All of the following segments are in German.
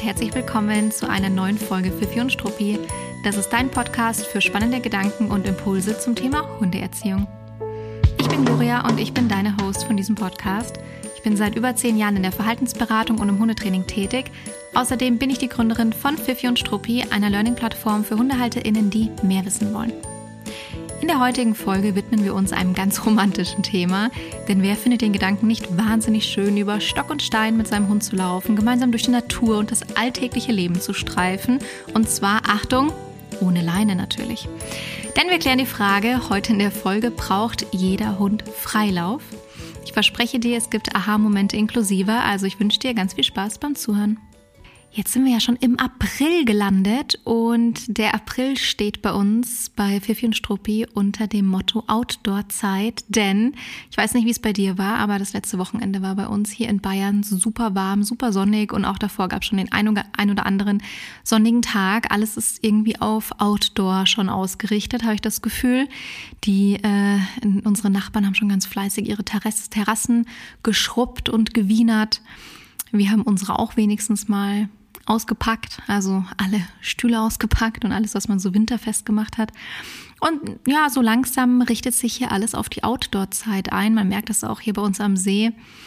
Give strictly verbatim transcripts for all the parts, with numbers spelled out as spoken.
und herzlich willkommen zu einer neuen Folge Fifi und Struppi. Das ist dein Podcast für spannende Gedanken und Impulse zum Thema Hundeerziehung. Ich bin Gloria und ich bin deine Host von diesem Podcast. Ich bin seit über zehn Jahren in der Verhaltensberatung und im Hundetraining tätig. Außerdem bin ich die Gründerin von Fifi und Struppi, einer Learning-Plattform für HundehalterInnen, die mehr wissen wollen. In der heutigen Folge widmen wir uns einem ganz romantischen Thema, denn wer findet den Gedanken nicht wahnsinnig schön, über Stock und Stein mit seinem Hund zu laufen, gemeinsam durch die Natur und das alltägliche Leben zu streifen, und zwar, Achtung, ohne Leine natürlich. Denn wir klären die Frage heute in der Folge, braucht jeder Hund Freilauf? Ich verspreche dir, es gibt Aha-Momente inklusive, also ich wünsche dir ganz viel Spaß beim Zuhören. Jetzt sind wir ja schon im April gelandet und der April steht bei uns bei Fifi und Struppi unter dem Motto Outdoor-Zeit, denn ich weiß nicht, wie es bei dir war, aber das letzte Wochenende war bei uns hier in Bayern super warm, super sonnig und auch davor gab es schon den ein oder, ein oder anderen sonnigen Tag. Alles ist irgendwie auf Outdoor schon ausgerichtet, habe ich das Gefühl. Die äh, unsere Nachbarn haben schon ganz fleißig ihre Terrass, Terrassen geschrubbt und gewienert. Wir haben unsere auch wenigstens mal ausgepackt, also alle Stühle ausgepackt und alles, was man so winterfest gemacht hat. Und ja, so langsam richtet sich hier alles auf die Outdoor-Zeit ein. Man merkt das auch hier bei uns am See.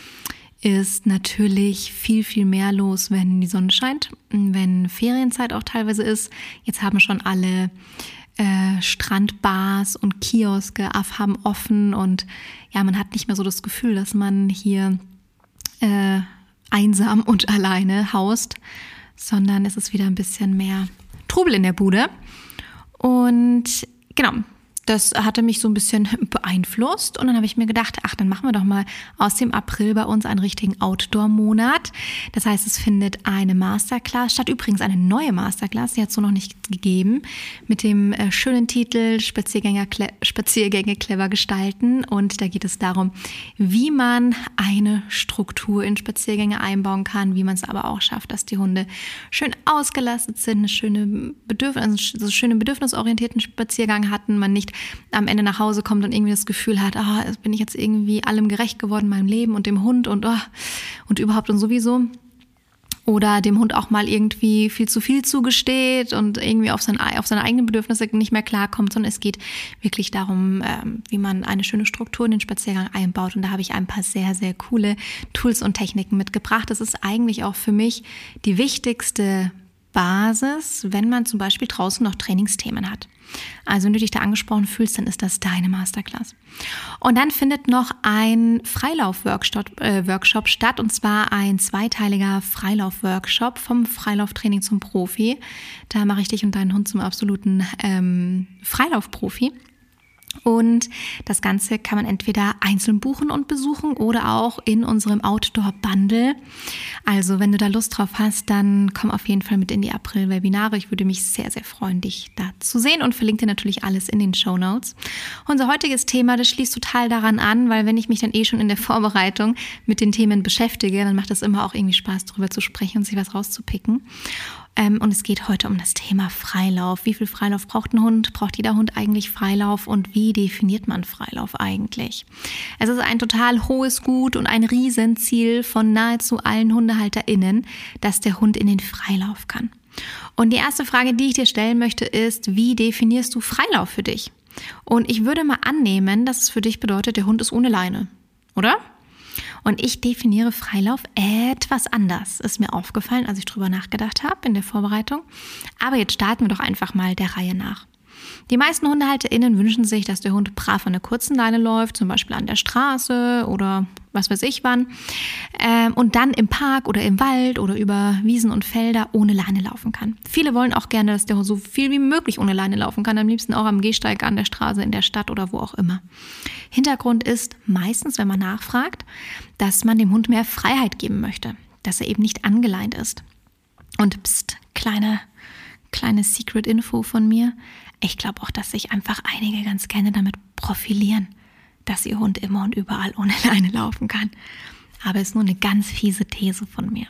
Ist natürlich viel, viel mehr los, wenn die Sonne scheint, wenn Ferienzeit auch teilweise ist. Jetzt haben schon alle äh, Strandbars und Kioske haben offen und ja, man hat nicht mehr so das Gefühl, dass man hier äh, einsam und alleine haust, sondern es ist wieder ein bisschen mehr Trubel in der Bude. Und genau, das hatte mich so ein bisschen beeinflusst und dann habe ich mir gedacht, ach, dann machen wir doch mal aus dem April bei uns einen richtigen Outdoor-Monat. Das heißt, es findet eine Masterclass statt, übrigens eine neue Masterclass, die hat es so noch nicht gegeben, mit dem äh, schönen Titel Spaziergänger, Spaziergänge clever gestalten, und da geht es darum, wie man eine Struktur in Spaziergänge einbauen kann, wie man es aber auch schafft, dass die Hunde schön ausgelastet sind, eine schöne Bedürf- also einen schönen bedürfnisorientierten Spaziergang hatten, man nicht am Ende nach Hause kommt und irgendwie das Gefühl hat, ah, bin ich jetzt irgendwie allem gerecht geworden, meinem Leben und dem Hund und, oh, und überhaupt und sowieso. Oder dem Hund auch mal irgendwie viel zu viel zugesteht und irgendwie auf, sein, auf seine eigenen Bedürfnisse nicht mehr klarkommt, sondern es geht wirklich darum, ähm, wie man eine schöne Struktur in den Spaziergang einbaut. Und da habe ich ein paar sehr, sehr coole Tools und Techniken mitgebracht. Das ist eigentlich auch für mich die wichtigste Basis, wenn man zum Beispiel draußen noch Trainingsthemen hat. Also wenn du dich da angesprochen fühlst, dann ist das deine Masterclass. Und dann findet noch ein Freilauf-Workshop äh, Workshop statt, und zwar ein zweiteiliger Freilauf-Workshop vom Freilauftraining zum Profi. Da mache ich dich und deinen Hund zum absoluten ähm, Freilaufprofi. Und das Ganze kann man entweder einzeln buchen und besuchen oder auch in unserem Outdoor-Bundle. Also wenn du da Lust drauf hast, dann komm auf jeden Fall mit in die April-Webinare. Ich würde mich sehr, sehr freuen, dich da zu sehen, und verlinke dir natürlich alles in den Shownotes. Unser heutiges Thema, das schließt total daran an, weil wenn ich mich dann eh schon in der Vorbereitung mit den Themen beschäftige, dann macht es immer auch irgendwie Spaß, darüber zu sprechen und sich was rauszupicken. Und es geht heute um das Thema Freilauf. Wie viel Freilauf braucht ein Hund? Braucht jeder Hund eigentlich Freilauf? Und wie definiert man Freilauf eigentlich? Es ist ein total hohes Gut und ein Riesenziel von nahezu allen HundehalterInnen, dass der Hund in den Freilauf kann. Und die erste Frage, die ich dir stellen möchte, ist, wie definierst du Freilauf für dich? Und ich würde mal annehmen, dass es für dich bedeutet, der Hund ist ohne Leine, oder? Und ich definiere Freilauf etwas anders. Ist mir aufgefallen, als ich drüber nachgedacht habe in der Vorbereitung. Aber jetzt starten wir doch einfach mal der Reihe nach. Die meisten HundehalterInnen wünschen sich, dass der Hund brav an der kurzen Leine läuft, zum Beispiel an der Straße oder was weiß ich wann, ähm, und dann im Park oder im Wald oder über Wiesen und Felder ohne Leine laufen kann. Viele wollen auch gerne, dass der Hund so viel wie möglich ohne Leine laufen kann, am liebsten auch am Gehsteig, an der Straße, in der Stadt oder wo auch immer. Hintergrund ist meistens, wenn man nachfragt, dass man dem Hund mehr Freiheit geben möchte, dass er eben nicht angeleint ist. Und pst, kleine, kleine Secret-Info von mir. Ich glaube auch, dass sich einfach einige ganz gerne damit profilieren, dass ihr Hund immer und überall ohne Leine laufen kann. Aber es ist nur eine ganz fiese These von mir.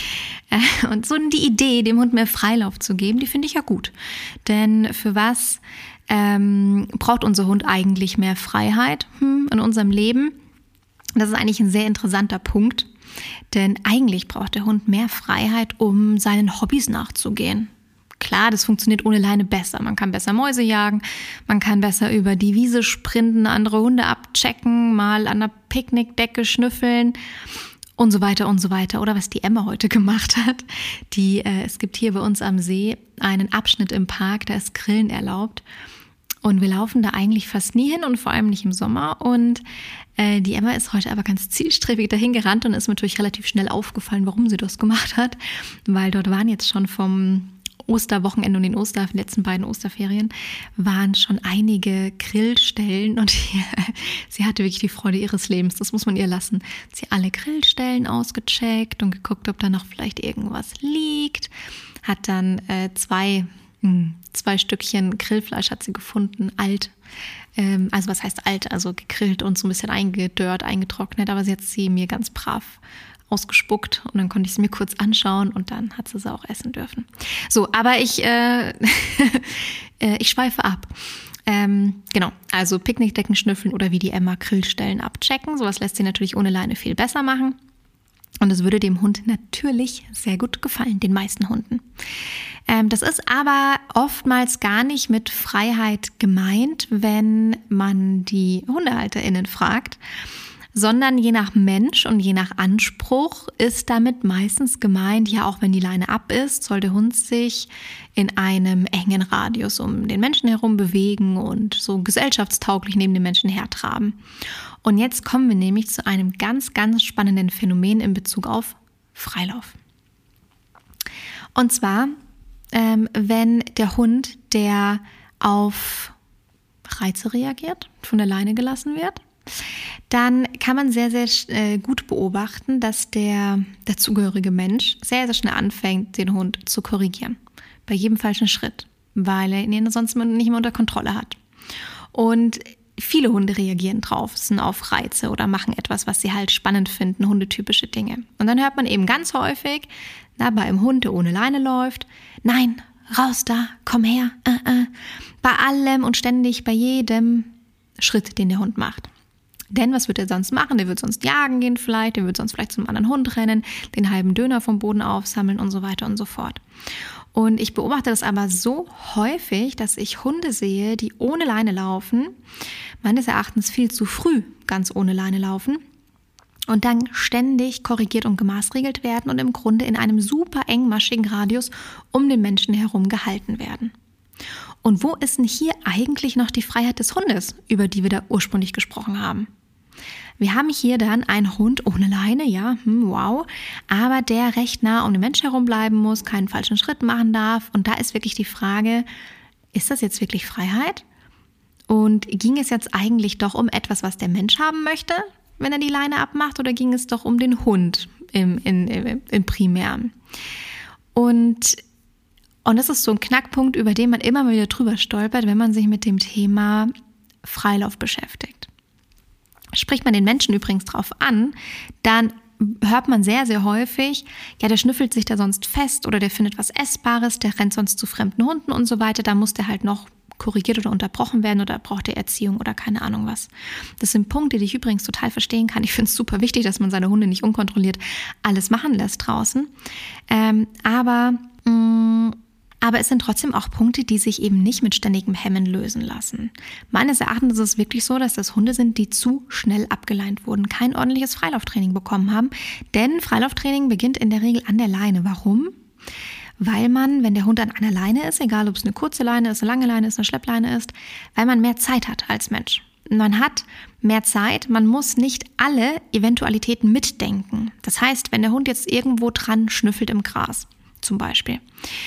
Und so die Idee, dem Hund mehr Freilauf zu geben, die finde ich ja gut. Denn für was ähm, braucht unser Hund eigentlich mehr Freiheit hm, in unserem Leben? Das ist eigentlich ein sehr interessanter Punkt, denn eigentlich braucht der Hund mehr Freiheit, um seinen Hobbys nachzugehen. Klar, das funktioniert ohne Leine besser. Man kann besser Mäuse jagen, man kann besser über die Wiese sprinten, andere Hunde abchecken, mal an der Picknickdecke schnüffeln und so weiter und so weiter. Oder was die Emma heute gemacht hat. Die, äh, es gibt hier bei uns am See einen Abschnitt im Park, da ist Grillen erlaubt. Und wir laufen da eigentlich fast nie hin und vor allem nicht im Sommer. Und äh, die Emma ist heute aber ganz zielstrebig dahin gerannt und ist mir natürlich relativ schnell aufgefallen, warum sie das gemacht hat. Weil dort waren jetzt schon vom Osterwochenende und den Oster, die letzten beiden Osterferien, waren schon einige Grillstellen und die, sie hatte wirklich die Freude ihres Lebens, das muss man ihr lassen. Sie hat alle Grillstellen ausgecheckt und geguckt, ob da noch vielleicht irgendwas liegt. Hat dann äh, zwei... Zwei Stückchen Grillfleisch hat sie gefunden, alt. Ähm, also was heißt alt? Also gegrillt und so ein bisschen eingedörrt, eingetrocknet. Aber sie hat sie mir ganz brav ausgespuckt und dann konnte ich sie mir kurz anschauen und dann hat sie sie auch essen dürfen. So, aber ich, äh, ich schweife ab. Ähm, genau, also Picknickdecken schnüffeln oder wie die Emma Grillstellen abchecken. Sowas lässt sich natürlich ohne Leine viel besser machen. Und es würde dem Hund natürlich sehr gut gefallen, den meisten Hunden. Ähm, das ist aber oftmals gar nicht mit Freiheit gemeint, wenn man die HundehalterInnen fragt, sondern je nach Mensch und je nach Anspruch ist damit meistens gemeint, ja, auch wenn die Leine ab ist, soll der Hund sich in einem engen Radius um den Menschen herum bewegen und so gesellschaftstauglich neben den Menschen hertraben. Und jetzt kommen wir nämlich zu einem ganz, ganz spannenden Phänomen in Bezug auf Freilauf. Und zwar, ähm, wenn der Hund, der auf Reize reagiert, von der Leine gelassen wird, dann kann man sehr, sehr äh, gut beobachten, dass der dazugehörige Mensch sehr, sehr schnell anfängt, den Hund zu korrigieren. Bei jedem falschen Schritt, weil er ihn sonst nicht mehr unter Kontrolle hat. Und viele Hunde reagieren drauf, sind auf Reize oder machen etwas, was sie halt spannend finden, hundetypische Dinge. Und dann hört man eben ganz häufig, na, bei einem Hund, der ohne Leine läuft, nein, raus da, komm her, äh, äh. bei allem und ständig, bei jedem Schritt, den der Hund macht. Denn was wird er sonst machen? Der wird sonst jagen gehen vielleicht, der wird sonst vielleicht zum anderen Hund rennen, den halben Döner vom Boden aufsammeln und so weiter und so fort. Und ich beobachte das aber so häufig, dass ich Hunde sehe, die ohne Leine laufen, meines Erachtens viel zu früh ganz ohne Leine laufen und dann ständig korrigiert und gemaßregelt werden und im Grunde in einem super engmaschigen Radius um den Menschen herum gehalten werden. Und wo ist denn hier eigentlich noch die Freiheit des Hundes, über die wir da ursprünglich gesprochen haben? Wir haben hier dann einen Hund ohne Leine, ja, hm, wow, aber der recht nah um den Menschen herum bleiben muss, keinen falschen Schritt machen darf. Und da ist wirklich die Frage, ist das jetzt wirklich Freiheit? Und ging es jetzt eigentlich doch um etwas, was der Mensch haben möchte, wenn er die Leine abmacht, oder ging es doch um den Hund im, in, im Primären? Und Und das ist so ein Knackpunkt, über den man immer mal wieder drüber stolpert, wenn man sich mit dem Thema Freilauf beschäftigt. Spricht man den Menschen übrigens drauf an, dann hört man sehr, sehr häufig, ja, der schnüffelt sich da sonst fest oder der findet was Essbares, der rennt sonst zu fremden Hunden und so weiter, da muss der halt noch korrigiert oder unterbrochen werden oder braucht der Erziehung oder keine Ahnung was. Das sind Punkte, die ich übrigens total verstehen kann. Ich finde es super wichtig, dass man seine Hunde nicht unkontrolliert alles machen lässt draußen. Ähm, aber mh, Aber es sind trotzdem auch Punkte, die sich eben nicht mit ständigem Hemmen lösen lassen. Meines Erachtens ist es wirklich so, dass das Hunde sind, die zu schnell abgeleint wurden, kein ordentliches Freilauftraining bekommen haben. Denn Freilauftraining beginnt in der Regel an der Leine. Warum? Weil man, wenn der Hund an einer Leine ist, egal ob es eine kurze Leine ist, eine lange Leine ist, eine Schleppleine ist, weil man mehr Zeit hat als Mensch. Man hat mehr Zeit, man muss nicht alle Eventualitäten mitdenken. Das heißt, wenn der Hund jetzt irgendwo dran schnüffelt im Gras, zum Beispiel,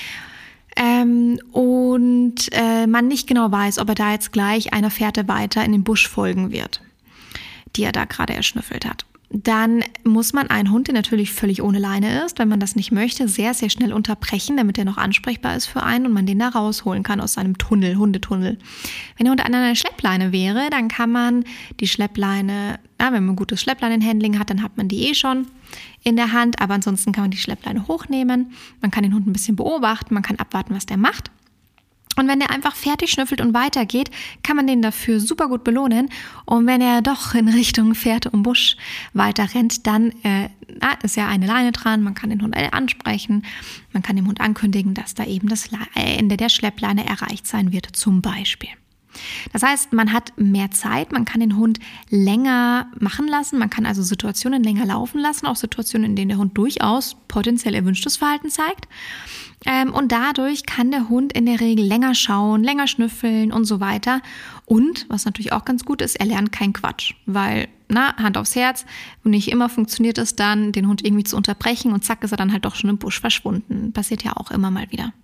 Ähm, und äh, man nicht genau weiß, ob er da jetzt gleich einer Fährte weiter in den Busch folgen wird, die er da gerade erschnüffelt hat. Dann muss man einen Hund, der natürlich völlig ohne Leine ist, wenn man das nicht möchte, sehr, sehr schnell unterbrechen, damit er noch ansprechbar ist für einen und man den da rausholen kann aus seinem Tunnel, Hundetunnel. Wenn der Hund an einer Schleppleine wäre, dann kann man die Schleppleine, ja, wenn man ein gutes Schleppleinenhandling hat, dann hat man die eh schon in der Hand, aber ansonsten kann man die Schleppleine hochnehmen, man kann den Hund ein bisschen beobachten, man kann abwarten, was der macht Und wenn er einfach fertig schnüffelt und weitergeht, kann man den dafür super gut belohnen. Und wenn er doch in Richtung Fährte und Busch weiter rennt, dann äh, na, ist ja eine Leine dran. Man kann den Hund ansprechen. Man kann dem Hund ankündigen, dass da eben das Ende der Schleppleine erreicht sein wird, zum Beispiel. Das heißt, man hat mehr Zeit, man kann den Hund länger machen lassen, man kann also Situationen länger laufen lassen, auch Situationen, in denen der Hund durchaus potenziell erwünschtes Verhalten zeigt. Und dadurch kann der Hund in der Regel länger schauen, länger schnüffeln und so weiter. Und, was natürlich auch ganz gut ist, er lernt keinen Quatsch, weil, na, Hand aufs Herz, nicht immer funktioniert es dann, den Hund irgendwie zu unterbrechen und zack ist er dann halt doch schon im Busch verschwunden. Passiert ja auch immer mal wieder.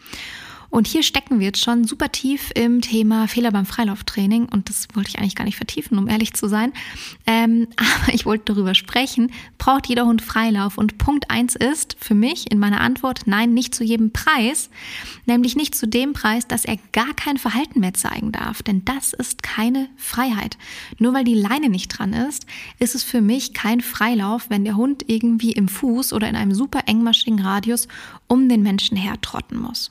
Und hier stecken wir jetzt schon super tief im Thema Fehler beim Freilauftraining und das wollte ich eigentlich gar nicht vertiefen, um ehrlich zu sein. Ähm, aber ich wollte darüber sprechen, braucht jeder Hund Freilauf? Und Punkt eins ist für mich in meiner Antwort, nein, nicht zu jedem Preis, nämlich nicht zu dem Preis, dass er gar kein Verhalten mehr zeigen darf, denn das ist keine Freiheit. Nur weil die Leine nicht dran ist, ist es für mich kein Freilauf, wenn der Hund irgendwie im Fuß oder in einem super engmaschigen Radius um den Menschen her trotten muss.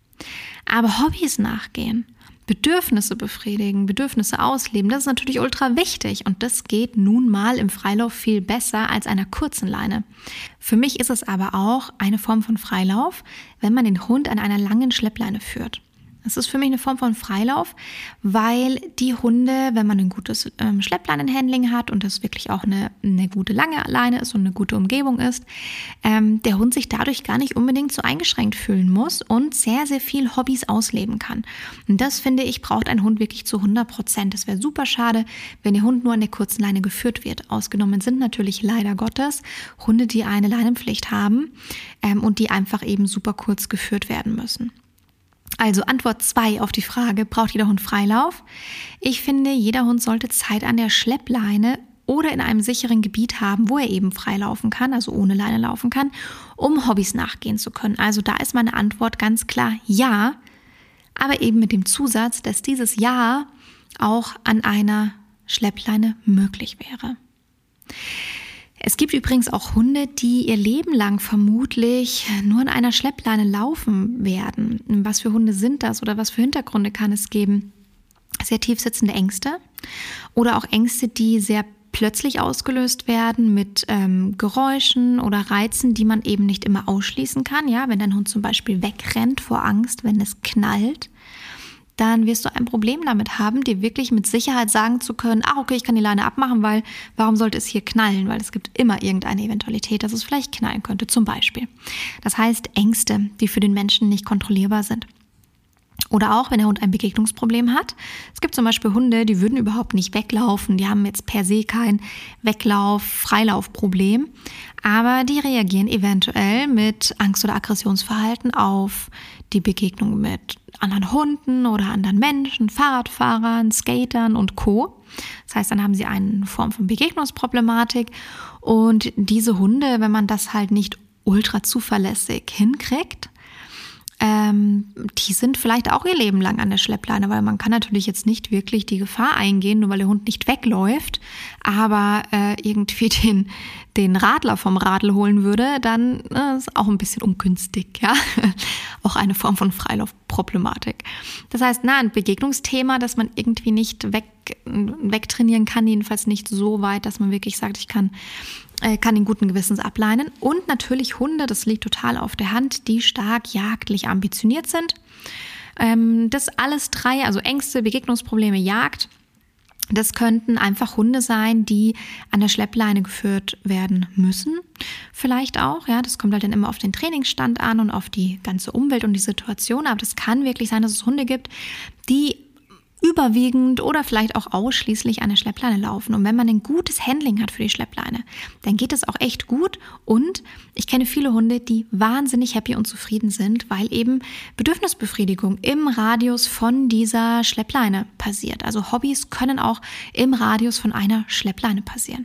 Aber Hobbys nachgehen, Bedürfnisse befriedigen, Bedürfnisse ausleben, das ist natürlich ultra wichtig und das geht nun mal im Freilauf viel besser als einer kurzen Leine. Für mich ist es aber auch eine Form von Freilauf, wenn man den Hund an einer langen Schleppleine führt. Das ist für mich eine Form von Freilauf, weil die Hunde, wenn man ein gutes ähm, Schleppleinenhandling hat und das wirklich auch eine, eine gute lange Leine ist und eine gute Umgebung ist, ähm, der Hund sich dadurch gar nicht unbedingt so eingeschränkt fühlen muss und sehr, sehr viel Hobbys ausleben kann. Und das, finde ich, braucht ein Hund wirklich zu hundert Prozent. Das wäre super schade, wenn der Hund nur an der kurzen Leine geführt wird. Ausgenommen sind natürlich leider Gottes Hunde, die eine Leinenpflicht haben ähm, und die einfach eben super kurz geführt werden müssen. Also Antwort zwei auf die Frage, braucht jeder Hund Freilauf? Ich finde, jeder Hund sollte Zeit an der Schleppleine oder in einem sicheren Gebiet haben, wo er eben frei laufen kann, also ohne Leine laufen kann, um Hobbys nachgehen zu können. Also da ist meine Antwort ganz klar ja, aber eben mit dem Zusatz, dass dieses Ja auch an einer Schleppleine möglich wäre. Es gibt übrigens auch Hunde, die ihr Leben lang vermutlich nur an einer Schleppleine laufen werden. Was für Hunde sind das oder was für Hintergründe kann es geben? Sehr tief sitzende Ängste oder auch Ängste, die sehr plötzlich ausgelöst werden mit ähm, Geräuschen oder Reizen, die man eben nicht immer ausschließen kann. Ja, wenn dein Hund zum Beispiel wegrennt vor Angst, wenn es knallt, dann wirst du ein Problem damit haben, dir wirklich mit Sicherheit sagen zu können, ah, okay, ich kann die Leine abmachen, weil warum sollte es hier knallen? Weil es gibt immer irgendeine Eventualität, dass es vielleicht knallen könnte, zum Beispiel. Das heißt Ängste, die für den Menschen nicht kontrollierbar sind. Oder auch, wenn der Hund ein Begegnungsproblem hat. Es gibt zum Beispiel Hunde, die würden überhaupt nicht weglaufen. Die haben jetzt per se kein Weglauf-Freilaufproblem. Aber die reagieren eventuell mit Angst- oder Aggressionsverhalten auf die Begegnung mit anderen Hunden oder anderen Menschen, Fahrradfahrern, Skatern und Co. Das heißt, dann haben sie eine Form von Begegnungsproblematik. Und diese Hunde, wenn man das halt nicht ultra zuverlässig hinkriegt, Ähm, die sind vielleicht auch ihr Leben lang an der Schleppleine, weil man kann natürlich jetzt nicht wirklich die Gefahr eingehen, nur weil der Hund nicht wegläuft, aber äh, irgendwie den, den Radler vom Radl holen würde, dann äh, ist auch ein bisschen ungünstig, ja. Auch eine Form von Freilaufproblematik. Das heißt, na, ein Begegnungsthema, das man irgendwie nicht weg, wegtrainieren kann, jedenfalls nicht so weit, dass man wirklich sagt, ich kann kann den guten Gewissens ableinen. Und natürlich Hunde, das liegt total auf der Hand, die stark jagdlich ambitioniert sind. Ähm, das alles drei, also Ängste, Begegnungsprobleme, Jagd, das könnten einfach Hunde sein, die an der Schleppleine geführt werden müssen. Vielleicht auch, ja, das kommt halt dann immer auf den Trainingsstand an und auf die ganze Umwelt und die Situation. Aber das kann wirklich sein, dass es Hunde gibt, die überwiegend oder vielleicht auch ausschließlich an der Schleppleine laufen. Und wenn man ein gutes Handling hat für die Schleppleine, dann geht es auch echt gut. Und ich kenne viele Hunde, die wahnsinnig happy und zufrieden sind, weil eben Bedürfnisbefriedigung im Radius von dieser Schleppleine passiert. Also Hobbys können auch im Radius von einer Schleppleine passieren.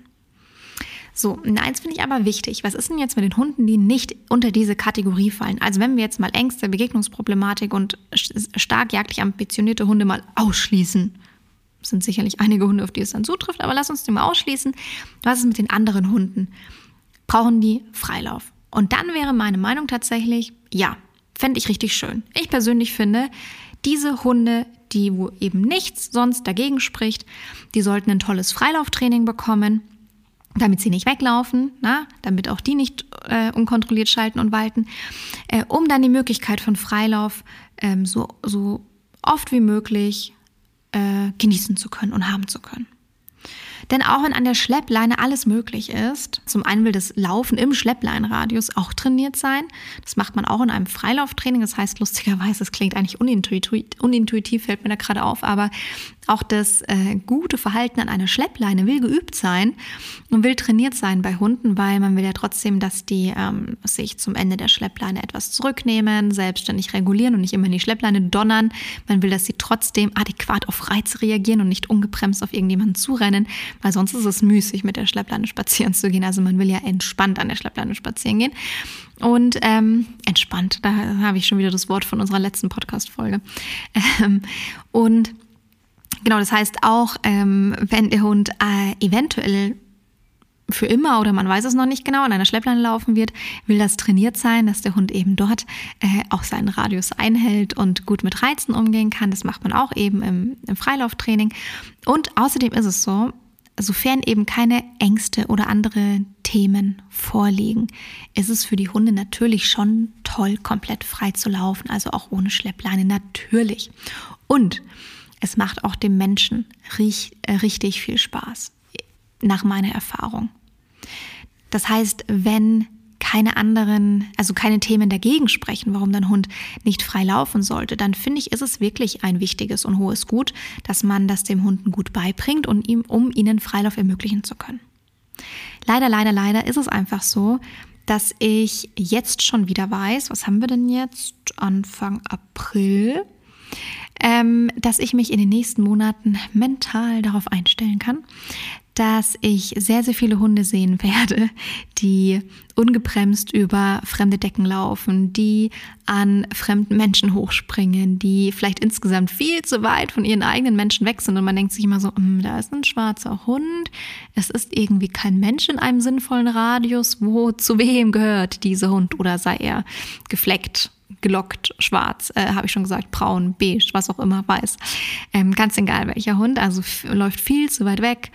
So, und eins finde ich aber wichtig. Was ist denn jetzt mit den Hunden, die nicht unter diese Kategorie fallen? Also wenn wir jetzt mal Ängste, Begegnungsproblematik und stark jagdlich ambitionierte Hunde mal ausschließen, das sind sicherlich einige Hunde, auf die es dann zutrifft, aber lass uns die mal ausschließen. Was ist mit den anderen Hunden? Brauchen die Freilauf? Und dann wäre meine Meinung tatsächlich, ja, fände ich richtig schön. Ich persönlich finde, Diese Hunde, die wo eben nichts sonst dagegen spricht, die sollten ein tolles Freilauftraining bekommen, damit sie nicht weglaufen, na, damit auch die nicht äh, unkontrolliert schalten und walten, äh, um dann die Möglichkeit von Freilauf ähm, so, so oft wie möglich äh, genießen zu können und haben zu können. Denn auch wenn an der Schleppleine alles möglich ist, zum einen will das Laufen im Schleppleinradius auch trainiert sein. Das macht man auch in einem Freilauftraining. Das heißt, lustigerweise, es klingt eigentlich unintuitiv, unintuitiv, fällt mir da gerade auf, aber auch das äh, gute Verhalten an einer Schleppleine will geübt sein und will trainiert sein bei Hunden, weil man will ja trotzdem, dass die ähm, sich zum Ende der Schleppleine etwas zurücknehmen, selbstständig regulieren und nicht immer in die Schleppleine donnern. Man will, dass sie trotzdem adäquat auf Reize reagieren und nicht ungebremst auf irgendjemanden zurennen, weil sonst ist es müßig, mit der Schleppleine spazieren zu gehen. Also man will ja entspannt an der Schleppleine spazieren gehen. Und ähm, entspannt, da habe ich schon wieder das Wort von unserer letzten Podcast-Folge. Ähm, und genau, das heißt auch, ähm, wenn der Hund äh, eventuell für immer oder man weiß es noch nicht genau, an einer Schleppleine laufen wird, will das trainiert sein, dass der Hund eben dort äh, auch seinen Radius einhält und gut mit Reizen umgehen kann. Das macht man auch eben im, im Freilauftraining. Und außerdem ist es so, sofern eben keine Ängste oder andere Themen vorliegen, ist es für die Hunde natürlich schon toll, komplett frei zu laufen, also auch ohne Schleppleine, natürlich. Und es macht auch dem Menschen richtig viel Spaß, nach meiner Erfahrung. Das heißt, wenn keine anderen, also keine Themen dagegen sprechen, warum dein Hund nicht frei laufen sollte, dann finde ich, ist es wirklich ein wichtiges und hohes Gut, dass man das dem Hunden gut beibringt und ihm, um ihnen Freilauf ermöglichen zu können. Leider, leider, leider ist es einfach so, dass ich jetzt schon wieder weiß, was haben wir denn jetzt? Anfang April, ähm, dass ich mich in den nächsten Monaten mental darauf einstellen kann, dass ich sehr, sehr viele Hunde sehen werde, die ungebremst über fremde Decken laufen, die an fremden Menschen hochspringen, die vielleicht insgesamt viel zu weit von ihren eigenen Menschen weg sind und man denkt sich immer so, da ist ein schwarzer Hund, es ist irgendwie kein Mensch in einem sinnvollen Radius, wo zu wem gehört dieser Hund oder sei er gefleckt, gelockt, schwarz, äh, habe ich schon gesagt, braun, beige, was auch immer, weiß. Ähm, ganz egal welcher Hund, also f- läuft viel zu weit weg,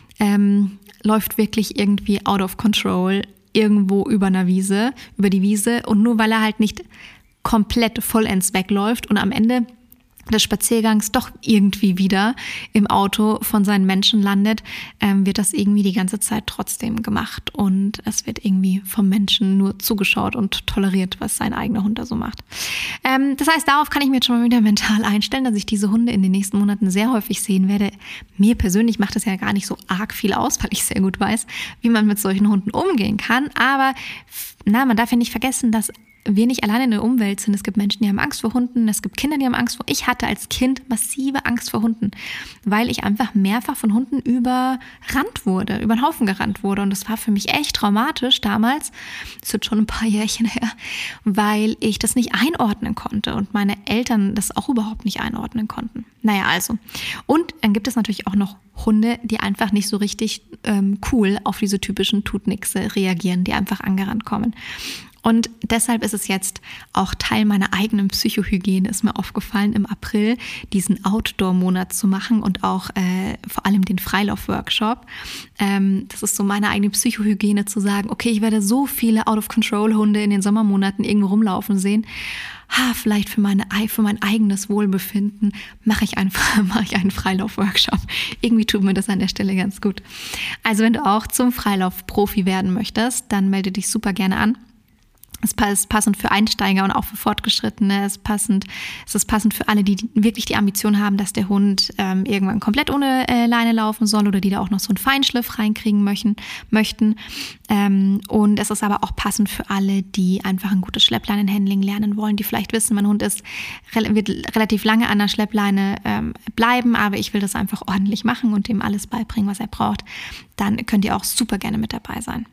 ähm, läuft wirklich irgendwie out of control, irgendwo über einer Wiese, über die Wiese und nur weil er halt nicht komplett vollends wegläuft und am Ende des Spaziergangs doch irgendwie wieder im Auto von seinen Menschen landet, ähm, wird das irgendwie die ganze Zeit trotzdem gemacht und es wird irgendwie vom Menschen nur zugeschaut und toleriert, was sein eigener Hund da so macht. Ähm, das heißt, darauf kann ich mir jetzt schon mal wieder mental einstellen, dass ich diese Hunde in den nächsten Monaten sehr häufig sehen werde. Mir persönlich macht es ja gar nicht so arg viel aus, weil ich sehr gut weiß, wie man mit solchen Hunden umgehen kann, aber na, man darf ja nicht vergessen, dass wir nicht alleine in der Umwelt sind. Es gibt Menschen, die haben Angst vor Hunden. Es gibt Kinder, die haben Angst vor... Ich hatte als Kind massive Angst vor Hunden, weil ich einfach mehrfach von Hunden überrannt wurde, über den Haufen gerannt wurde. Und das war für mich echt traumatisch damals. Das ist schon ein paar Jährchen her, weil ich das nicht einordnen konnte und meine Eltern das auch überhaupt nicht einordnen konnten. Naja, also. Und dann gibt es natürlich auch noch Hunde, die einfach nicht so richtig ähm, cool auf diese typischen Tutnixe reagieren, die einfach angerannt kommen. Und deshalb ist es jetzt auch Teil meiner eigenen Psychohygiene, ist mir aufgefallen, im April diesen Outdoor-Monat zu machen und auch äh, vor allem den Freilauf-Workshop. Ähm, das ist so meine eigene Psychohygiene, zu sagen, okay, ich werde so viele Out-of-Control-Hunde in den Sommermonaten irgendwo rumlaufen sehen. Ha, vielleicht für, meine, für mein eigenes Wohlbefinden mache ich einen, mache ich einen Freilauf-Workshop. Irgendwie tut mir das an der Stelle ganz gut. Also wenn du auch zum Freilauf-Profi werden möchtest, dann melde dich super gerne an. Es ist passend für Einsteiger und auch für Fortgeschrittene. Es ist passend, es ist passend für alle, die wirklich die Ambition haben, dass der Hund ähm, irgendwann komplett ohne äh, Leine laufen soll oder die da auch noch so einen Feinschliff reinkriegen möchten. möchten. Ähm, und es ist aber auch passend für alle, die einfach ein gutes Schleppleinenhandling lernen wollen, die vielleicht wissen, mein Hund ist, wird relativ lange an der Schleppleine ähm, bleiben, aber ich will das einfach ordentlich machen und ihm alles beibringen, was er braucht. Dann könnt ihr auch super gerne mit dabei sein.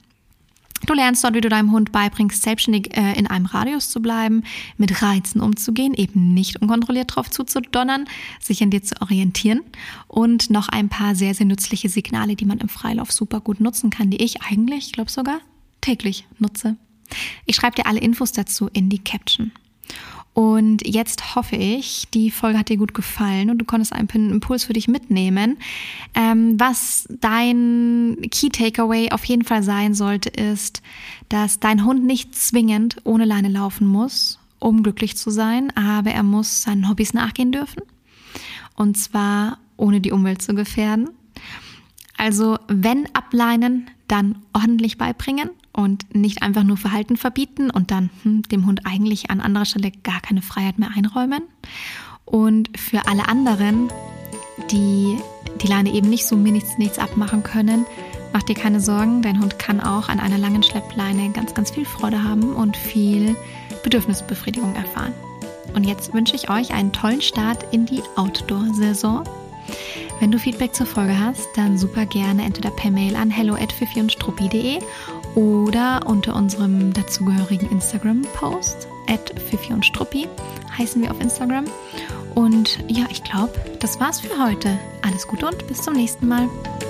Du lernst dort, wie du deinem Hund beibringst, selbstständig äh, in einem Radius zu bleiben, mit Reizen umzugehen, eben nicht unkontrolliert drauf zuzudonnern, sich an dir zu orientieren und noch ein paar sehr, sehr nützliche Signale, die man im Freilauf super gut nutzen kann, die ich eigentlich, ich glaube sogar, täglich nutze. Ich schreibe dir alle Infos dazu in die Caption. Und jetzt hoffe ich, die Folge hat dir gut gefallen und du konntest einen Impuls für dich mitnehmen. Ähm, was dein Key Takeaway auf jeden Fall sein sollte, ist, dass dein Hund nicht zwingend ohne Leine laufen muss, um glücklich zu sein, aber er muss seinen Hobbys nachgehen dürfen. Und zwar ohne die Umwelt zu gefährden. Also wenn ableinen, dann ordentlich beibringen und nicht einfach nur Verhalten verbieten und dann hm, dem Hund eigentlich an anderer Stelle gar keine Freiheit mehr einräumen. Und für alle anderen, die die Leine eben nicht so mir nichts, nichts abmachen können, mach dir keine Sorgen, dein Hund kann auch an einer langen Schleppleine ganz, ganz viel Freude haben und viel Bedürfnisbefriedigung erfahren. Und jetzt wünsche ich euch einen tollen Start in die Outdoor-Saison. Wenn du Feedback zur Folge hast, dann super gerne entweder per Mail an hello at fifi und struppi punkt de oder unter unserem dazugehörigen Instagram-Post at fifi und struppi heißen wir auf Instagram. Und ja, ich glaube, das war's für heute. Alles Gute und bis zum nächsten Mal.